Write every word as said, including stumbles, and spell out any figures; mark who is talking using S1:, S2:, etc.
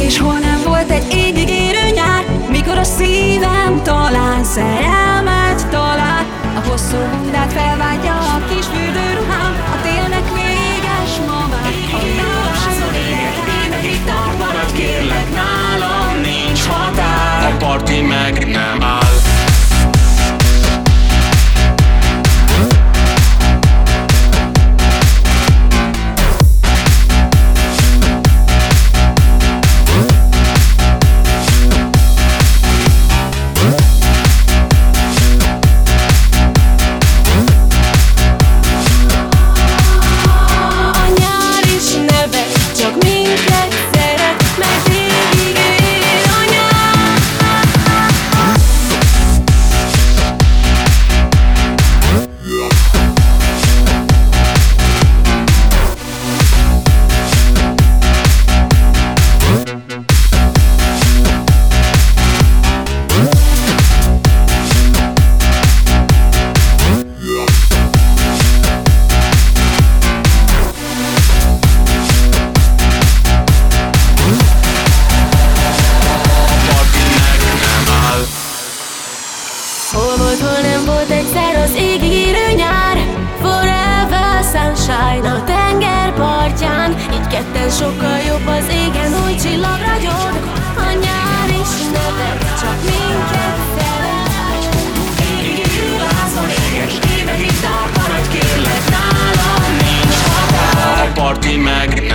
S1: És hol nem volt egy égig érő nyár, mikor a szívem talán szerelmet talál. A hosszú bundát felváltja a kis fürdőruhám, a télnek véges ma már. A világháson éget, évekig tart, maradj kérlek, nálam nincs határ.
S2: A parti meg nem áll.
S3: Hol volt, hol nem volt egyszer az égig érő nyár, forever sunshine a tengerpartján. Így ketten sokkal jobb az égen, új csillag ragyog. A nyár is nevet, csak minket szeret.
S1: Égig érő a házban éges, évekig tart, maradj kérlek, nálam nincs határ.
S2: A parti meg